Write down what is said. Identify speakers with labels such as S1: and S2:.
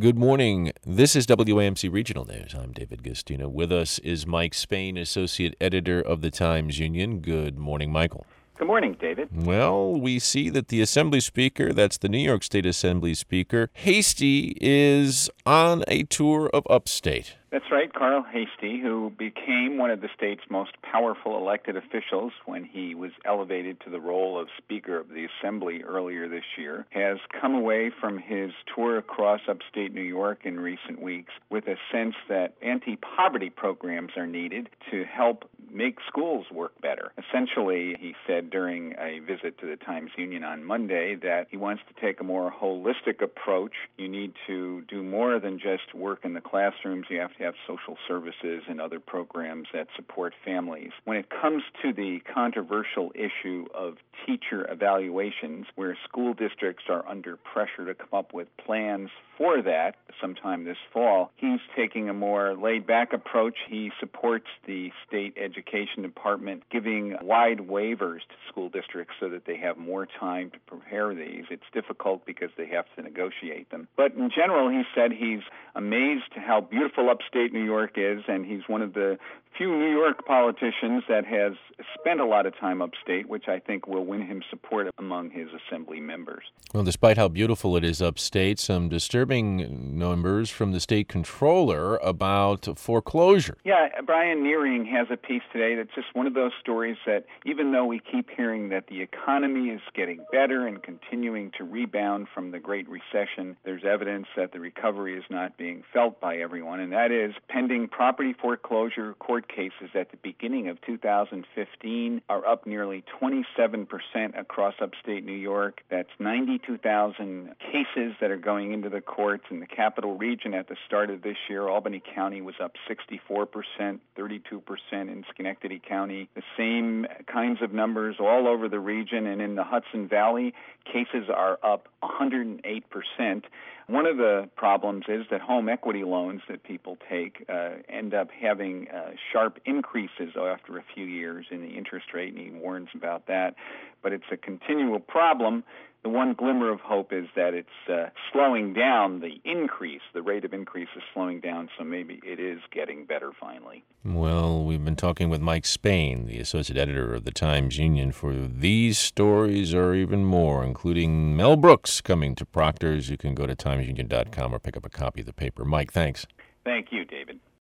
S1: Good morning. This is WAMC Regional News. I'm David Gustina. With us is Mike Spain, Associate Editor of the Times-Union. Good morning, Michael.
S2: Good morning, David.
S1: Well, we see that the Assembly Speaker, that's the New York State Assembly Speaker, Heastie, is on a tour of upstate.
S2: That's right. Carl Heastie, who became one of the state's most powerful elected officials when he was elevated to the role of Speaker of the Assembly earlier this year, has come away from his tour across upstate New York in recent weeks with a sense that anti-poverty programs are needed to help make schools work better. Essentially, he said during a visit to the Times-Union on Monday that he wants to take a more holistic approach. You need to do more than just work in the classrooms. You have to have social services and other programs that support families. When it comes to the controversial issue of teacher evaluations, where school districts are under pressure to come up with plans for that sometime this fall, he's taking a more laid-back approach. He supports the state education department giving wide waivers to school districts so that they have more time to prepare these. It's difficult because they have to negotiate them. But in general, he said he's amazed how beautiful upstate New York is, and he's one of the few New York politicians that has spent a lot of time upstate, which I think will win him support among his assembly members.
S1: Well, despite how beautiful it is upstate, some disturbing numbers from the state controller about foreclosure.
S2: Yeah, Brian Nearing has a piece today that's just one of those stories that even though we keep hearing that the economy is getting better and continuing to rebound from the Great Recession, there's evidence that the recovery is not being felt by everyone, and that is pending property foreclosure court cases at the beginning of 2015 are up nearly 27% across upstate New York. That's 92,000 cases that are going into the courts in the capital region at the start of this year. Albany County was up 64%, 32% in Schenectady County. The same kinds of numbers all over the region, and in the Hudson Valley, cases are up 108%. One of the problems is that home equity loans that people take end up having sharp increases after a few years in the interest rate, and he warns about that. But it's a continual problem. The one glimmer of hope is that it's slowing down the increase. The rate of increase is slowing down, so maybe it is getting better finally.
S1: Well, we've been talking with Mike Spain, the Associate Editor of the Times-Union, for these stories or even more, including Mel Brooks coming to Proctor's. You can go to timesunion.com or pick up a copy of the paper. Mike, thanks.
S2: Thank you, David.